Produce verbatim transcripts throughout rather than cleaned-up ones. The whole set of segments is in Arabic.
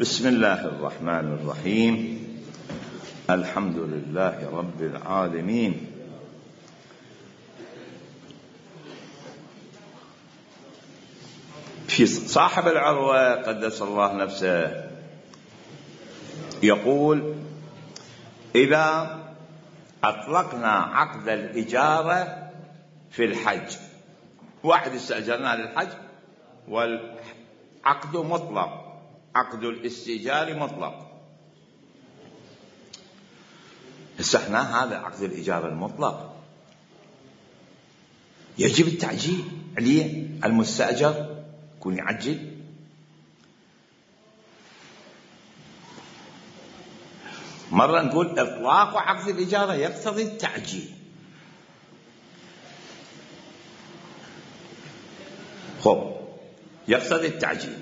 بسم الله الرحمن الرحيم. الحمد لله رب العالمين. في صاحب العروة قدس الله نفسه يقول: إذا أطلقنا عقد الإجارة في الحج، واحد استأجرنا للحج والعقد مطلق، عقد الاستئجار مطلق. استحنا هذا عقد الإجارة المطلق يجب التعجيل عليه، المستأجر يكون يعجل. مرة نقول إطلاق عقد الإجارة يقتضي التعجيل. خب يقتضي التعجيل،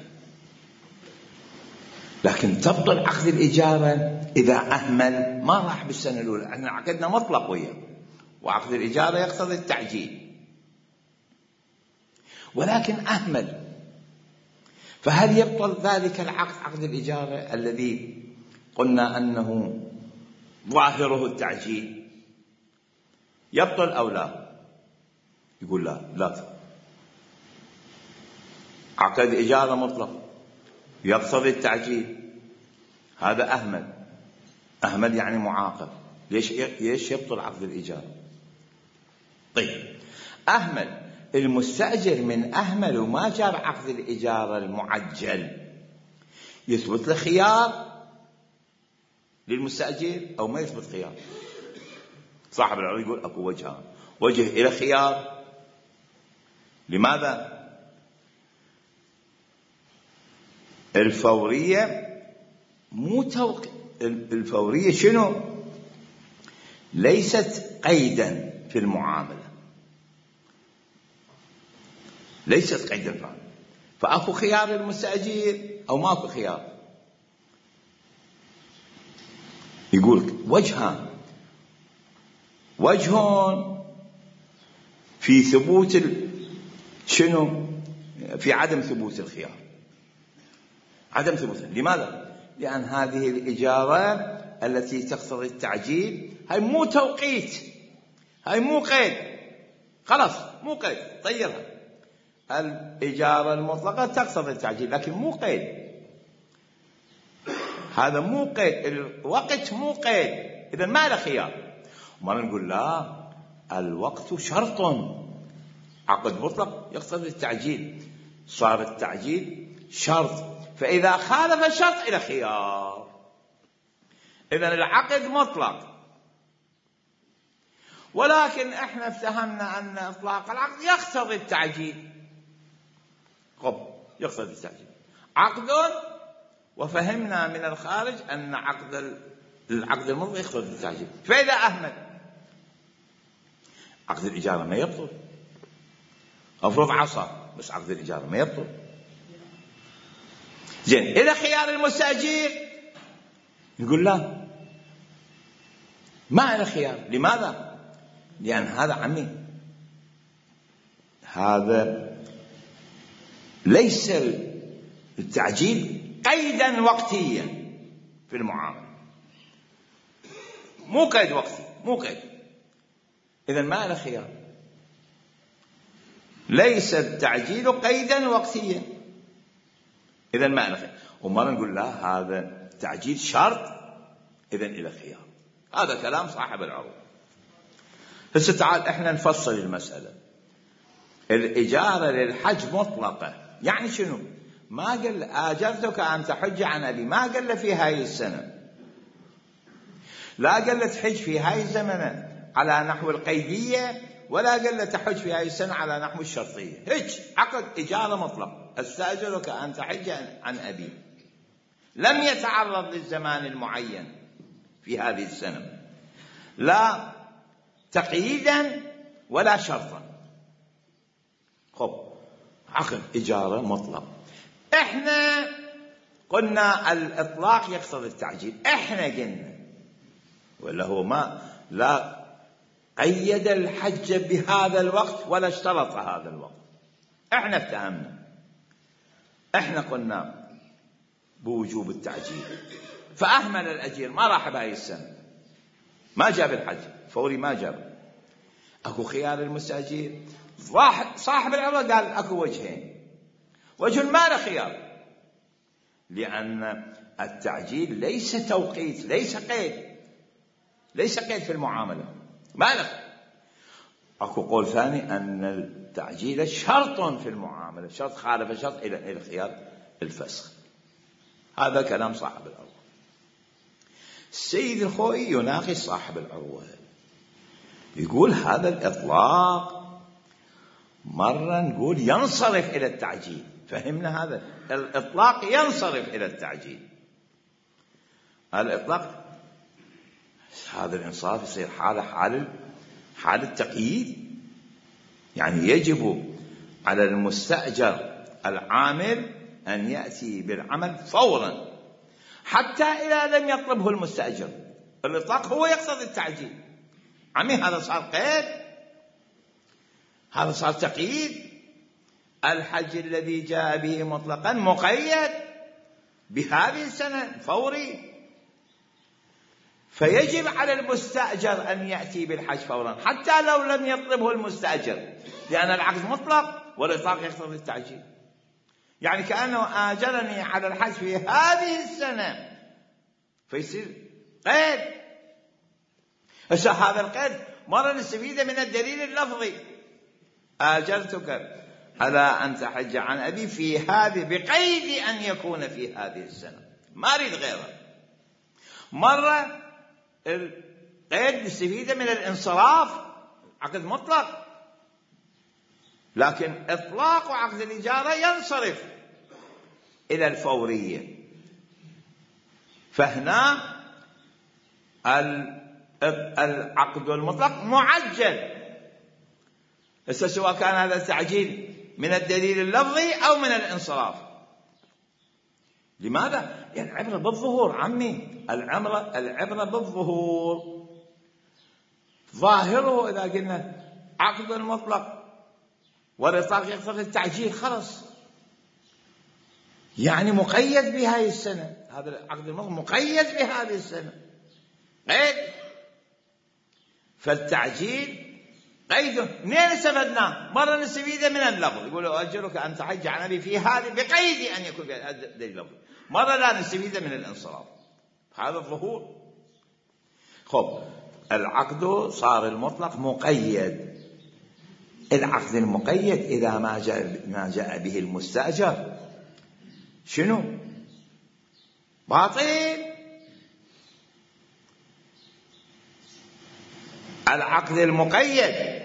لكن تبطل عقد الإجارة إذا أهمل. ما راح بالسنة الأولى، احنا عقدنا مطلق وياه، وعقد الإجارة يقتضي التعجيل، ولكن أهمل، فهل يبطل ذلك العقد، عقد الإجارة الذي قلنا أنه ظاهره التعجيل، يبطل أو لا؟ يقول لا لا، عقد إجارة مطلق يقتضي التعجيل، هذا أهمل. أهمل يعني معاقب. ليش ليش يبطل عقد الإجارة؟ طيب، أهمل المستأجر من أهمل وما جاب عقد الإجارة المعجل، يثبت له خيار للمستأجر أو ما يثبت خيار؟ صاحب العروة يقول أكو وجهان: وجه إلى خيار. لماذا؟ الفورية مو توق... الفورية شنو؟ ليست قيدا في المعاملة، ليست قيدا في المعاملة. فأكو خيار للمستأجر أو ماكو خيار؟ يقول وجهان: وجه في ثبوت ال... شنو؟ في عدم ثبوت الخيار، عدم ثبوت. لماذا؟ لأن هذه الإجارة التي تقتضي التعجيل هاي مو توقيت، هاي مو قيد، خلاص مو قيد، طيرها. الإجارة المطلقة تقتضي التعجيل لكن مو قيد، هذا مو قيد، الوقت مو قيد، إذا ما له خيار. وما نقول لا، الوقت شرط، عقد مطلق يقتضي التعجيل، صار التعجيل شرط، فإذا خالف الشرط إلى خيار. إذن العقد مطلق، ولكن احنا افتهمنا أن إطلاق العقد يقتضي التعجيل. خب يقتضي التعجيل عقد، وفهمنا من الخارج أن عقد العقد المطلق يقتضي التعجيل. فإذا أهمل عقد الإجارة ما يبطل، أفرض عصر بس عقد الإجارة ما يبطل. زين، إلى خيار المستأجر نقول لا، ما إلى خيار. لماذا؟ لأن هذا عمي، هذا ليس التعجيل قيدا وقتيا في المعاملة، مو قيد وقتي، مو قيد، إذن ما إلى خيار. ليس التعجيل قيدا وقتيا، إذا ما إلى خيار. وما نقول لا، هذا تعجيل شرط، إذا إلى خيار. هذا كلام صاحب العروة. هسه تعال إحنا نفصل المسألة. الإجارة للحج مطلقة، يعني شنو؟ ما قال آجرتك أن تحج عن أبي، ما قال له في هاي السنة، لا قال له تحج في هاي الزمنة على نحو القيدية، ولا قال له تحج في هاي السنة على نحو الشرطية. هيك عقد إجارة مطلق: استأجرك أن تحج عن أبي، لم يتعرض للزمان المعين في هذه السنة، لا تقييدا ولا شرطا. خب عقد إجارة مطلق. احنا قلنا الإطلاق يقتضي التعجيل، احنا قلنا ولا هو ما لا قيد الحج بهذا الوقت ولا اشترط هذا الوقت. احنا افتهمنا، احنا قلنا بوجوب التعجيل، فأهمل الأجير ما راح بهاي السنة، ما جاب الحج فوري، ما جاب. أكو خيار المستأجير، صاحب العروة قال أكو وجهين، وجه ما له خيار، لأن التعجيل ليس توقيت، ليس قيد، ليس قيد في المعاملة، ما له. أكو قول ثاني أن التعجيل شرط في المعاملة، شرط خالف شرط إلى الخيار الفسخ. هذا كلام صاحب العروة. السيد الخوئي يناقش صاحب العروة، يقول هذا الإطلاق مرة نقول ينصرف إلى التعجيل، فهمنا هذا الإطلاق ينصرف إلى التعجيل. الإطلاق هذا الإنصاف يصير حالة حال حال التقييد، يعني يجب على المستأجر العامل أن يأتي بالعمل فورا حتى إذا لم يطلبه المستأجر. الإطلاق هو يقتضي التعجيل. عمي هذا صار قيد، هذا صار تقييد. الحج الذي جاء به مطلقا مقيد بهذه السنة فوري، فيجب على المستأجر أن يأتي بالحج فورا حتى لو لم يطلبه المستأجر، لأن العقد مطلق والإطلاق يقتضي التعجيل. يعني كأنه آجرني على الحج في هذه السنة، فيصير قيد. هسه هذا القيد مرة نستفيد من الدليل اللفظي، آجرتك على أن تحج عن أبي في هذه بقيد أن يكون في هذه السنة، ما أريد غيره. مرة القيد نستفيد من الانصراف، عقد مطلق، لكن إطلاق عقد الإجارة ينصرف إلى الفورية. فهنا العقد المطلق معجل، سواء كان هذا التعجيل من الدليل اللفظي أو من الانصراف. لماذا؟ يعني العبرة بالظهور عمي، العبرة العبرة بالظهور. ظاهره إذا قلنا عقد المطلق والإطلاق يقتضي التعجيل خلص، يعني مقيد بهذه السنة، هذا العقد المطلق مقيد بهذه السنة قيد. فالتعجيل قيده منين استفدناه؟ مرة نستفيد من اللفظ، يقول أجرك أن تحج عن أبي في هذه بقيد أن يكون دليل لفظ. مرة لا نستفيد من الانصراف، هذا الظهور. خب العقد صار المطلق مقيد. العقد المقيد إذا ما جاء ما جاء به المستأجر شنو؟ باطل. العقد المقيد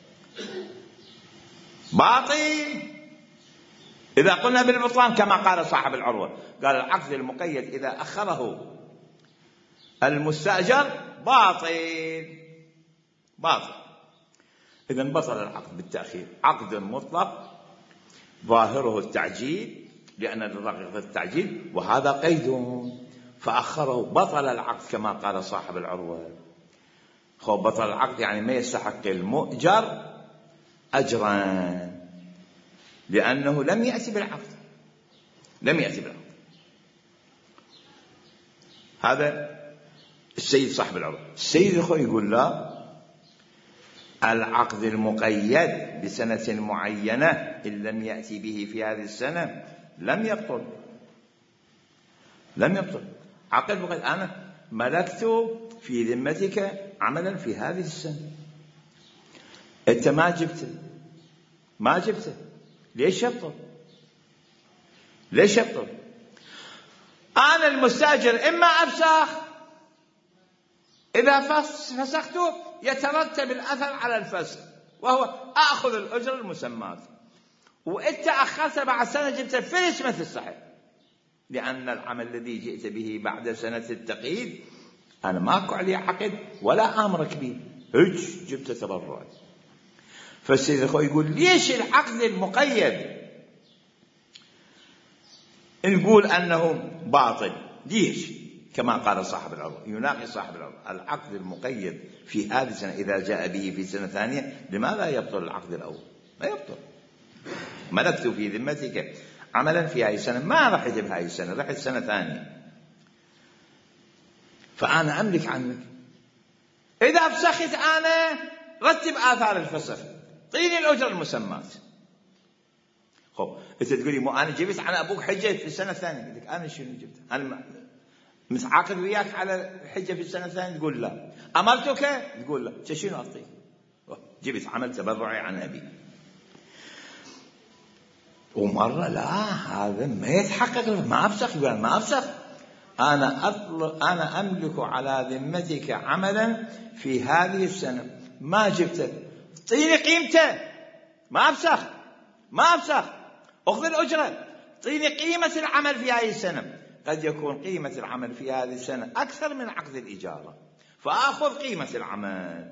باطل. إذا قلنا بالبطلان كما قال صاحب العروة، قال العقد المقيد إذا أخره المستأجر باطل باطل. إذن بطل العقد بالتأخير. عقد مطلق ظاهره التعجيل، لأن الرغبة التعجيل وهذا قيد، فأخره بطل العقد كما قال صاحب العروة. خب بطل العقد يعني ما يستحق المؤجر أجرا، لأنه لم يأتي بالعقد، لم يأتي بالعقد. هذا السيد صاحب العروة. السيد الخوي يقول لا، العقد المقيد بسنة معينة إن لم يأتي به في هذه السنة لم يبطل، لم يبطل. عقد مقيد، أنا ملكت في ذمتك عملا في هذه السنة، أنت ما جبته ما جبته ليش يبطل؟ ليش يبطل؟ أنا المستأجر إما أفسخ، إذا فسخته يترتب الأثر على الفسخ وهو أخذ الأجر المسمات، وإنت أخرت بعد سنة جبت فلس مثل الصحيح، لأن العمل الذي جئت به بعد سنة التقييد أنا ماكو عليه عقد ولا أمرك به، هج جبت تبرع. فالسيد الخوي يقول ليش العقد المقيد نقول أنه باطل؟ ليش؟ كما قال صاحب العروة، يناقش صاحب العروة العقد المقيد في هذه السنة إذا جاء به في سنة ثانية لماذا يبطل العقد الأول؟ ما يبطل. ملكت في ذمتك عملا في هاي السنة، ما رحت بهاي السنة، رحت سنة ثانية، فأنا أملك عنك. إذا فسخت أنا رتب آثار الفسخ، طيني الأجرة المسمات. خب أنت تقولي مو أنا جبت على أبوك حجة في السنة الثانية، قلت لك أنا شنو جبت؟ أنا متعاقد وياك على الحجة في السنة الثانية؟ تقول لا. أمرتك؟ تقول لا. شنو أعطيك؟ جبت عمل تبرعي عن أبي. ومرة لا، هذا ما يتحقق، ما أفسخ. يقول ما أفسخ، أنا أطلق أنا أملك على ذمتك عملا في هذه السنة ما جبته، طيني قيمته، ما أفسخ ما أفسخ أخذ الأجرة، طيني قيمة العمل في هذه السنة. قد يكون قيمة العمل في هذه السنة أكثر من عقد الإجارة، فأخذ قيمة العمل،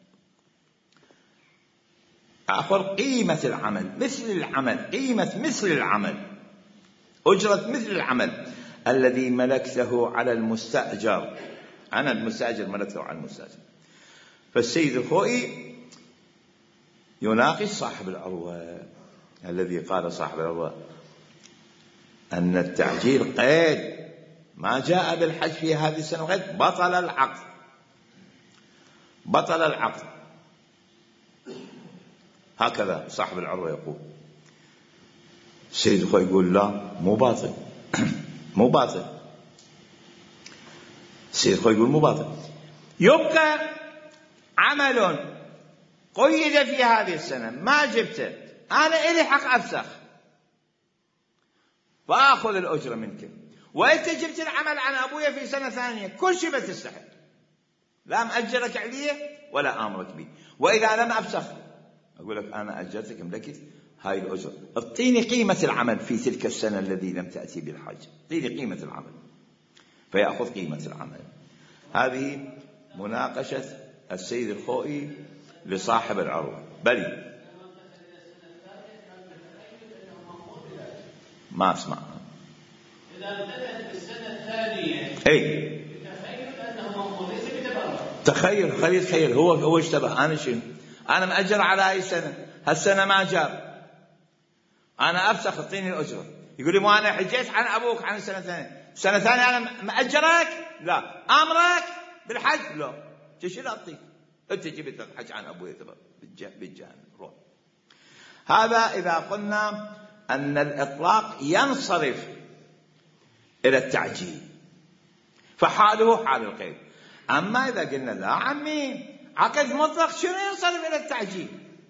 أخذ قيمة العمل مثل العمل، قيمة مثل العمل، أجرة مثل العمل الذي ملكته على المستأجر. أنا المستأجر ملكته على المستأجر. فالسيد الخوئي يناقش صاحب العروة الذي قال صاحب العروة أن التعجيل قيد ما جاء بالحج في هذه السنة قيد، بطل العقد، بطل العقد. هكذا صاحب العروة يقول. السيد الخوئي يقول لا، مو باطل مو باطل. السيد الخوئي يقول مو باطل، يبقى عمل قيد في هذه السنة ما جبته، أنا إلي حق أفسخ وأخذ الأجرة منك، وأنت جبت العمل عن أبويا في سنة ثانية، كل شيء بتستحق، لا مأجرك عليه ولا آمرك به. وإذا لم أفسخ أقول لك أنا أجرتك ملكت هاي الأجرة، اعطيني قيمة العمل في تلك السنة الذي لم تأتي بالحج، اعطيني قيمة العمل، فيأخذ قيمة العمل. هذه مناقشة السيد الخوئي لصاحب العروة. بلي ما أسمع. إذا بدأت بالسنة الثانية أي تخيل أنه مأمور ليس بتبرع. تخيل خليل تخيل هو هو اشتبه. أنا شنو؟ أنا مأجر على هاي السنة، هالسنة ما جاب، أنا أفسخ اعطيني الأجرة. يقول لي مو أنا حجيت عن أبوك عن السنة الثانية، السنة الثانية أنا مأجرك؟ لا. أمرك بالحج؟ لا. شو أعطيك؟ أنت جبت الحج عن أبوي بالجانب، روح. هذا إذا قلنا أن الإطلاق ينصرف إلى التعجيل، فحاله حال القيد. أما إذا قلنا لا عمي، عقد مطلق شنو ينصرف إلى التعجيل؟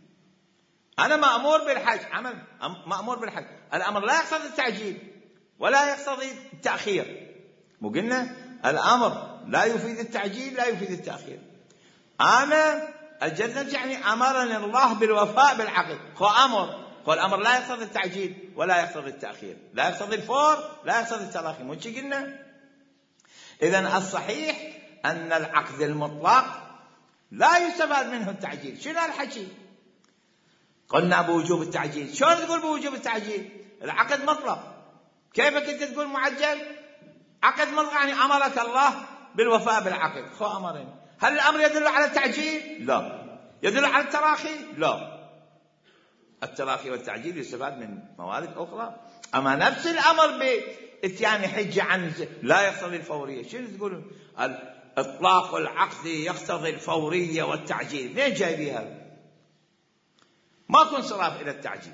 أنا مأمور بالحج، عمل مأمور بالحج، الأمر لا يقتضي التعجيل ولا يقتضي التأخير. مو قلنا الأمر لا يفيد التعجيل لا يفيد التأخير. أنا الجنة يعني أمرني الله بالوفاء بالعقد، هو أمر، هو الأمر لا يقتضي التعجيل ولا يقتضي التأخير، لا يقتضي الفور لا يقتضي التراخي. مو شي قلنا؟ إذن الصحيح أن العقد المطلق لا يستفاد منه التعجيل. شنو الحكي؟ قلنا بوجوب التعجيل. شلون تقول بوجوب التعجيل؟ العقد مطلق، كيف كنت تقول معجل؟ عقد مطلق يعني أمرك الله بالوفاء بالعقد، خو أمرين. هل الأمر يدل على التعجيل؟ لا. يدل على التراخي؟ لا. التراخي والتعجيل يستفاد من موارد أخرى. أما نفس الأمر بإتيان حجة عن لا يقتضي الفورية. شنو تقولون؟ إطلاق العقد يقتضي الفورية والتعجيل، ليه جايبي هذا؟ ماكو انصراف إلى التعجيل،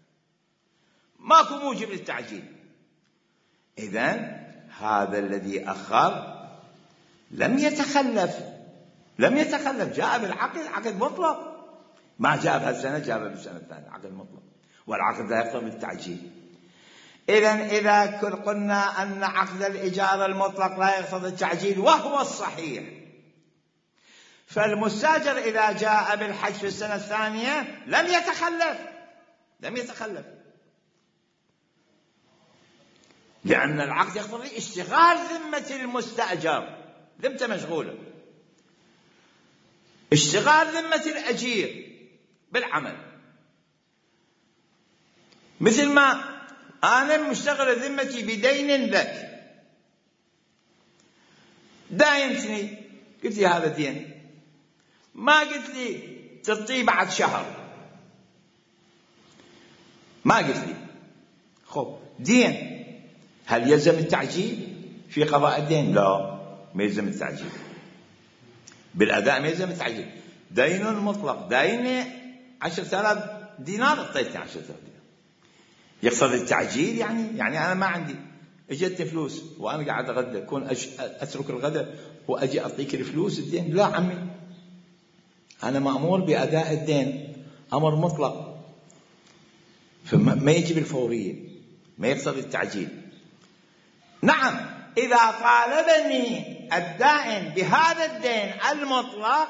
ماكو موجب للتعجيل. إذن هذا الذي أخر لم يتخلف، لم يتخلف، جاء بالعقد، عقد مطلق، ما جاء بهالسنة جاء بالسنة الثانية، عقد مطلق، والعقد لا يقتضي التعجيل. إذن إذا قلنا أن عقد الإجارة المطلق لا يقتضي التعجيل وهو الصحيح، فالمستاجر إذا جاء بالحج في السنة الثانية لم يتخلف، لم يتخلف، لأن العقد يقتضي اشتغال ذمة المستأجر، ذمته مشغولة، اشتغال ذمة الأجير بالعمل. مثل ما أنا مشتغل ذمتي بدين لك، داينتني، قلت لي هذا دين، ما قلت لي تعطيه بعد شهر، ما قلت لي، خب دين، هل يلزم التعجيل في قضاء الدين؟ لا، ما يلزم التعجيل. بالأداء ما يلزم التعجيل. دين مطلق، دين عشرة آلاف دينار اعطيتني عشرة آلاف دينار، يقصد التعجيل يعني يعني أنا ما عندي، اجتني فلوس وأنا قاعد أغدى، كون أش... أترك الغداء وأجي أعطيك الفلوس الدين؟ لا عمي، أنا مأمور بأداء الدين، أمر مطلق، فما يجب الفورية، ما يقصد التعجيل. نعم، إذا طالبني الدائن بهذا الدين المطلق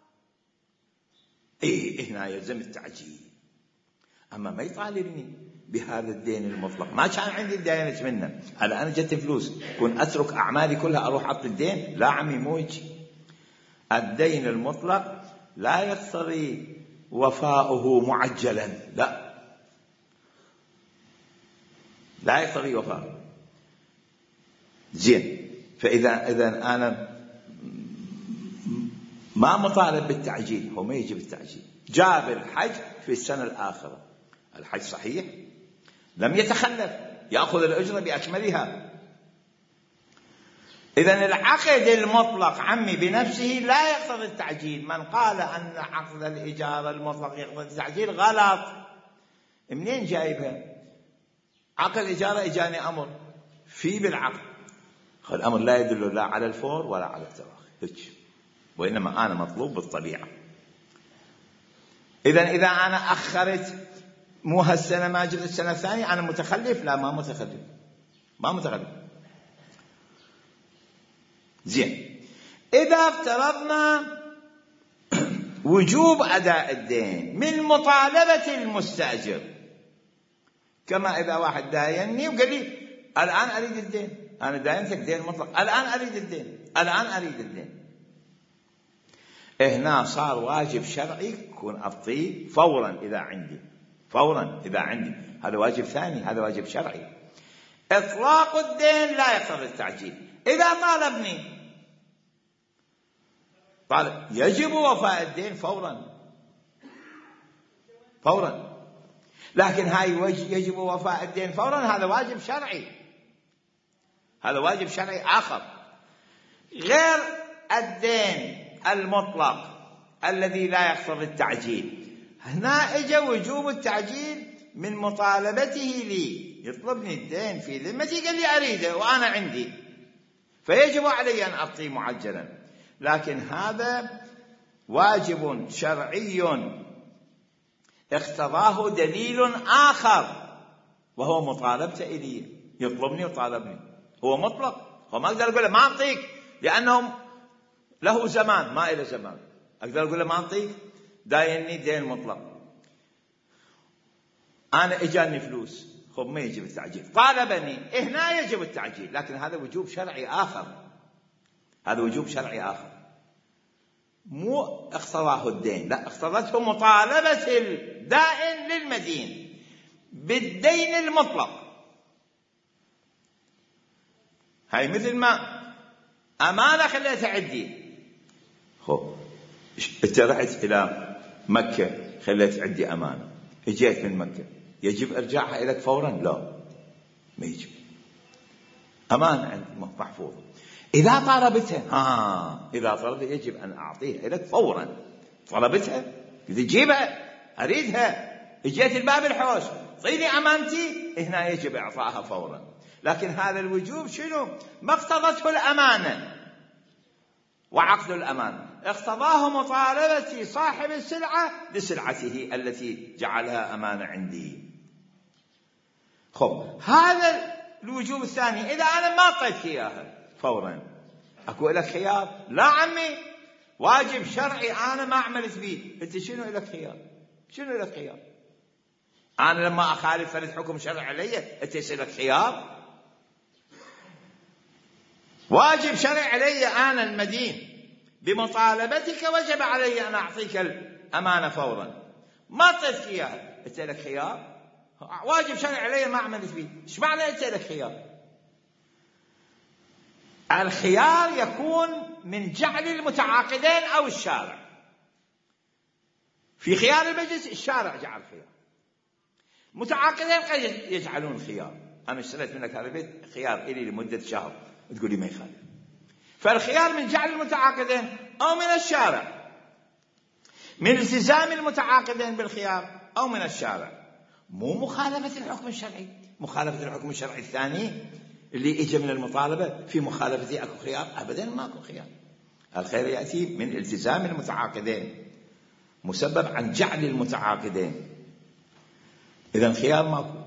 إيه هنا يلزم التعجيل. أما ما يطالبني بهذا الدين المطلق، ما كان عندي الدينة منه، هلا أنا جت فلوس كون أترك أعمالي كلها أروح أعطي الدين؟ لا عمي، مو يجي. الدين المطلق لا يقتضي وفاؤه معجلا، لا لا يقتضي وفاؤه. زين، فإذا إذا أنا ما مطالب بالتعجيل، هو ما يجب التعجيل. جاب الحج في السنة الآخرة، الحج صحيح، لم يتخلف، يأخذ الأجرة بأكملها. إذن العقد المطلق عمي بنفسه لا يقتضي التعجيل. من قال أن عقد الإجارة المطلق يقتضي التعجيل غلط. منين جايبها؟ عقد الإجارة إجاني أمر في بالعقد، الأمر لا يدل لا على الفور ولا على التراخي، وإنما أنا مطلوب بالطبيعة. إذن إذا أنا أخرت مو هالسنة ما جبت السنة الثانية أنا متخلف؟ لا، ما متخلف، ما متخلف. زين، إذا افترضنا وجوب أداء الدين من مطالبة المستأجر، كما إذا واحد داينني وقال لي الآن أريد الدين، أنا داينتك دين مطلق، الآن أريد الدين، الآن أريد الدين، هنا صار واجب شرعي كون أعطيه فورا إذا عندي، فورا إذا عندي، هذا واجب ثاني، هذا واجب شرعي. إطلاق الدين لا يقتضي التعجيل. إذا طالبني طالب يجب وفاء الدين فورا فورا، لكن هاي يجب وفاء الدين فورا هذا واجب شرعي، هذا واجب شرعي آخر غير الدين المطلق الذي لا يقتضي التعجيل. هنا اجى وجوب التعجيل من مطالبته لي، يطلبني الدين في ذمتي، قال لي أريده وأنا عندي، فيجب علي أن أعطيه معجلا. لكن هذا واجب شرعي اقتضاه دليل آخر، وهو مطالبته إلي، يطلبني وطالبني، هو مطلق، هو ما أقدر أقول له ما أعطيك لأنهم له زمان، ما إلى زمان، أقدر أقول له ما أعطيك، دايني دين مطلق، أنا إجاني فلوس، خب ما يجب التعجيل. طالبني، هنا يجب التعجيل، لكن هذا وجوب شرعي آخر، هذا وجوب شرعي آخر، مو اقتضاه الدين، لا، اقتضته مطالبة الدائن للمدين بالدين المطلق. هاي مثل ما أمانة خليتها عندي، خب انت رحت إلى مكة خليت عندي أمانة، اجيت من مكة، يجب إرجاعها إليك فورا؟ لا، ما يجب، أمانة عندي محفوظة. إذا طلبتها، ها إذا طلبتها يجب أن أعطيها إليك فورا. طلبتها، إذا جيبها أريدها، اجيت الباب الحوش طيني أمانتي، هنا يجب إعطائها فورا. لكن هذا الوجوب شنو؟ ما اقتضته الأمانة وعقد الأمانة، اقتضاه مطالبة صاحب السلعة لسلعته التي جعلها أمانة عندي. خب هذا الوجوب الثاني، إذا أنا ما أعطيتك إياها فورا أكو لك خيار؟ لا عمي، واجب شرعي أنا ما عملت به، أنت شنو لك خيار؟ شنو لك خيار؟ أنا لما أخالف فرد حكم شرعي علي أنت يصير لك خيار؟ واجب شرعي علي أنا المدين بمطالبتك، وجب علي أن أعطيك الأمانة فورا، ما أعطيتك إياها أنت لك خيار؟ واجب شرعي علي ما عملت به، إيش معنى أنت لك خيار؟ الخيار يكون من جعل المتعاقدين أو الشارع. في خيار المجلس الشارع جعل خيار، متعاقدين قد يجعلون خيار. أنا اشتريت منك هذا البيت خيار إلي لمدة شهر، تقول لي ما يخالف. فالخيار من جعل المتعاقدين أو من الشارع، من التزام المتعاقدين بالخيار أو من الشارع، مو مخالفة الحكم الشرعي. مخالفة الحكم الشرعي الثاني اللي إجا من المطالبة في مخالفته أكو خيار؟ أبدا ماكو خيار. الخير يأتي من التزام المتعاقدين، مسبب عن جعل المتعاقدين. إذن خيار ماكو،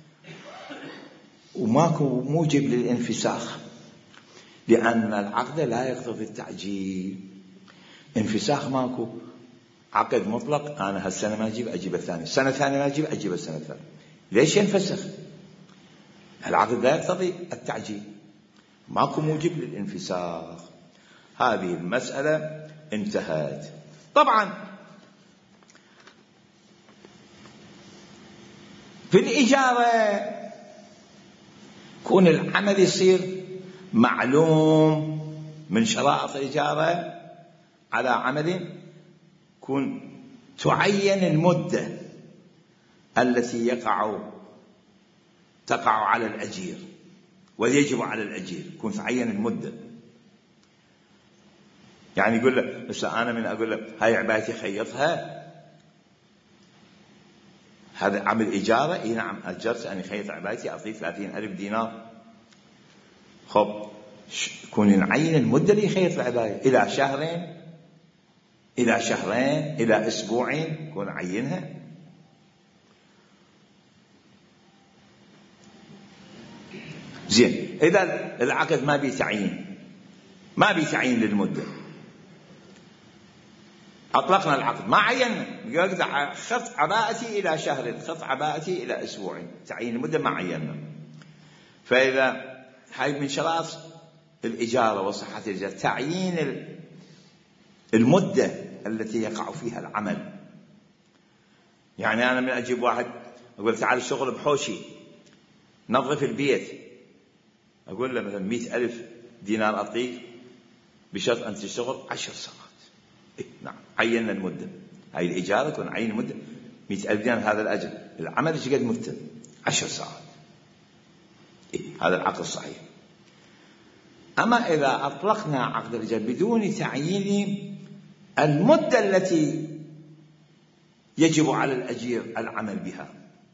وماكو موجب للانفساخ، لأن العقد لا يقتضي التعجيل. انفساخ ماكو، عقد مطلق، أنا هالسنة ما أجيب أجيب الثاني، السنة الثانية ما أجيب أجيب السنة الثانية. ليش ينفسخ؟ العقد لا يقتضي التعجيل، ماكو موجب للانفساخ. هذه المسألة انتهت. طبعا في الإجارة كون العمل يصير معلوم من شرائط الإجارة على عمل، كون تعين المدة التي يقع تقع على الأجير ويجب على الأجير، كون تعين المدة. يعني يقول له بس أنا من أقول له هاي عبايتي خيطها، هذا عمل إجارة، إيه نعم أجرت أن يخيط عبايتي أعطيه ثلاثين ألف دينار. خب كون نعين المدة اللي يخيط العباية، إلى شهرين إلى شهرين إلى أسبوعين، كون عينها. زين، إذا العقد ما بيتعين ما بيتعين للمدة، أطلقنا العقد ما عيننا، يقدر خط عباءتي إلى شهر، خط عباءتي إلى أسبوعين، تعيين المدة ما عيننا. فإذا هاي من شرائط الإجارة وصحة الإجارة تعيين المدة التي يقع فيها العمل. يعني أنا من أجيب واحد أقول تعال الشغل بحوشي نظف البيت، أقول له مثلا مئة ألف دينار أعطيك بشرط أن تشتغل عشر ساعات. إيه نعم، عيننا المدة. هاي الإجارة تكون عين المدة مئة ألف دينار، هذا الأجل العمل إيش قد مدة؟ عشر ساعات. إيه هذا العقد الصحيح. أما إذا أطلقنا عقد الإجارة بدون تعيين المدة التي يجب على الأجير العمل بها،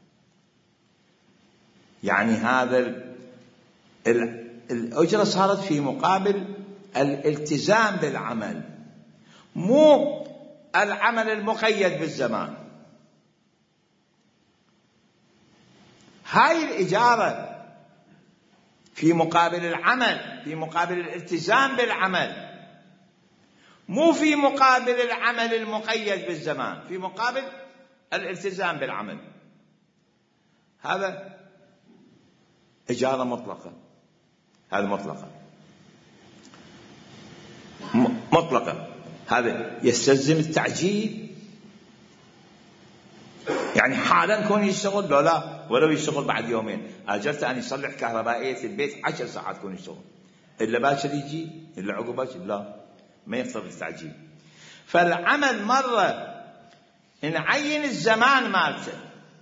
يعني هذا الأجرة صارت في مقابل الالتزام بالعمل، مو العمل المقيد بالزمان. هاي الإجارة في مقابل العمل، في مقابل الالتزام بالعمل، مو في مقابل العمل المقيد بالزمان، في مقابل الالتزام بالعمل. هذا إجارة مطلقة، هذا مطلقة مطلقة هذا يستلزم التعجيل. يعني حالا كون يشتغل، لا لا ولو يشتغل بعد يومين، أجرت أن يصلح كهربائية البيت عشر ساعات كون يشتغل، إلا باكر يجي إلا عقب باكر، لا ما يقتضي التعجيل. فالعمل مرة نعين الزمان مالته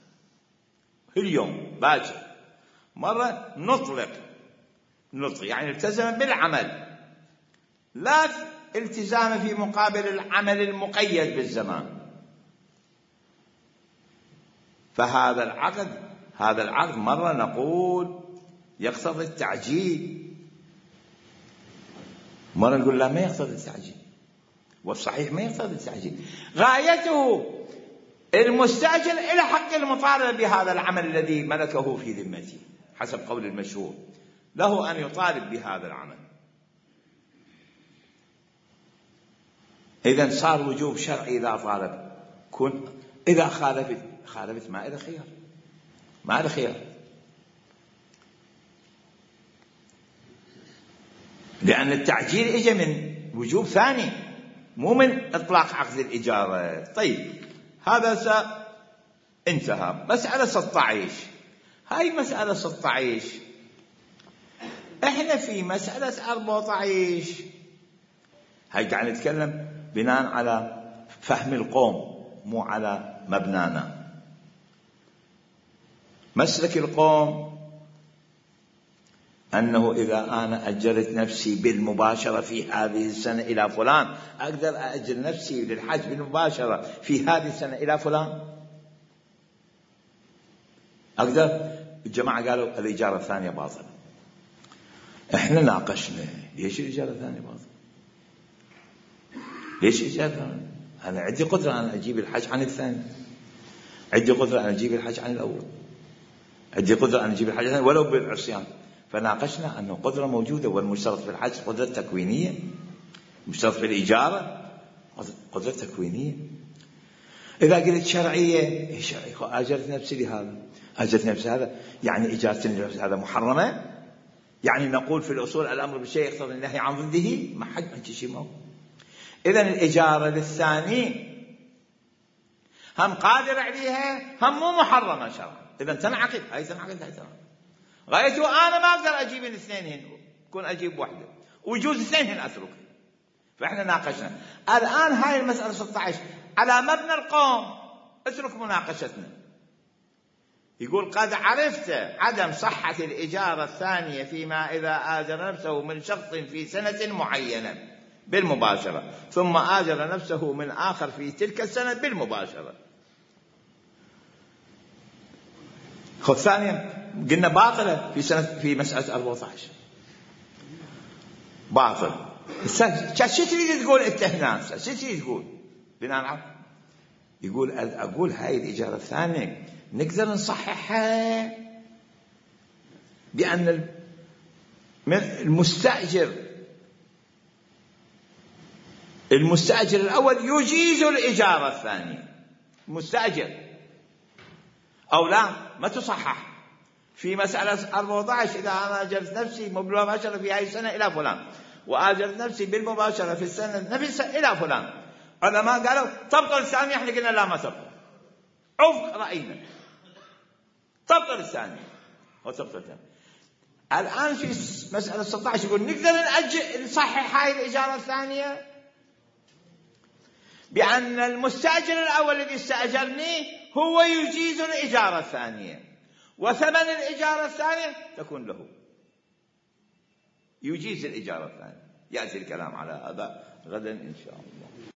اليوم باكر، مرة نطلق نطلق يعني التزم بالعمل، لا التزام في مقابل العمل المقيد بالزمان. فهذا العقد هذا العقد مرة نقول يقتضي التعجيل، مرة نقول لا ما يقتضي التعجيل، والصحيح ما يقتضي التعجيل. غايته المستأجر إلى حق المطالبة بهذا العمل الذي ملكه في ذمته حسب قول المشهور، له أن يطالب بهذا العمل. إذن صار وجوب شرعي إذا طالب، كن إذا خالفت خالفت ما إلى خيار، ما إلى خيار، لأن التعجيل إجا من وجوب ثاني، مو من إطلاق عقد الإجارة. طيب هذا انتهى. مسألة ستة عشر، هاي مسألة ستة عشر. احنا في مسألة أربعة عشر هاي قاعد نتكلم بناء على فهم القوم مو على مبنانا. مسلك القوم أنه إذا أنا أجرت نفسي بالمباشرة في هذه السنة إلى فلان أقدر أأجر نفسي للحج بالمباشرة في هذه السنة إلى فلان، أقدر. الجماعة قالوا الإجارة الثانية باطلة. إحنا ناقشنا ليش الإجارة الثانية باطلة؟ ليش الإجارة الثانية؟ أنا عندي قدرة أن أجيب الحج عن الثاني، عندي قدرة أن أجيب الحج عن الأول، عندي قدرة أن أجيب الحج عن ولو بالعصيان. فناقشنا أنه قدرة موجودة، والمشترط في الحج قدرة تكوينية، المشترط في الإجارة قدرة تكوينية. إذا قلت شرعية، أجرت نفسي لهذا، أجرت نفسي هذا، يعني إجارة نفسي هذا محرمة، يعني نقول في الأصول الأمر بالشيء يقتضي النهي عن ضده، ما حد ما شيء ما. إذن الإجارة للثاني هم قادر عليها هم مو محرمة شرعا، إذن تنعقد، هاي تنعقد، هاي تنعقد. غايته أنا ما أقدر أجيب الاثنين هن، كون أجيب واحدة ويجوز اثنين هن أترك. فإحنا ناقشنا الآن هاي المسألة ستة عشر على مبنى القوم. اترك مناقشتنا. يقول قد عرفت عدم صحة الإجارة الثانية فيما إذا آجر نفسه من شخص في سنة معينة بالمباشرة ثم آجر نفسه من آخر في تلك السنة بالمباشرة. خذ ثانيا قلنا باطلة في سنة في مسألة أربعة عشر باطل. شو تريد تقول أنت هنا؟ شو تريد تقول بناء على؟ يقول أقول هاي الإجارة الثانية نقدر نصححها بأن المستأجر المستأجر الأول يجيز الإجارة الثانية. المستأجر أو لا ما تصحح في مسألة أربعة عشر. إذا أنا أجرت نفسي بالمباشرة في هذه السنة إلى فلان وأجرت نفسي بالمباشرة في السنة نفسها إلى فلان، علماء قالوا تبطل الثانية، احنا قلنا لا ما تبطل، عوف رأينا تبطل الثانية وتبطل الثانية. الآن في مسألة ستة عشر يقول نقدر نأجل نصحح هاي الإجارة الثانية بأن المستأجر الأول الذي استأجرني هو يجيز الإجارة الثانية، وثمن الإجارة الثانية تكون له، يجيز الإجارة الثانية. يأتي الكلام على هذا غدا إن شاء الله.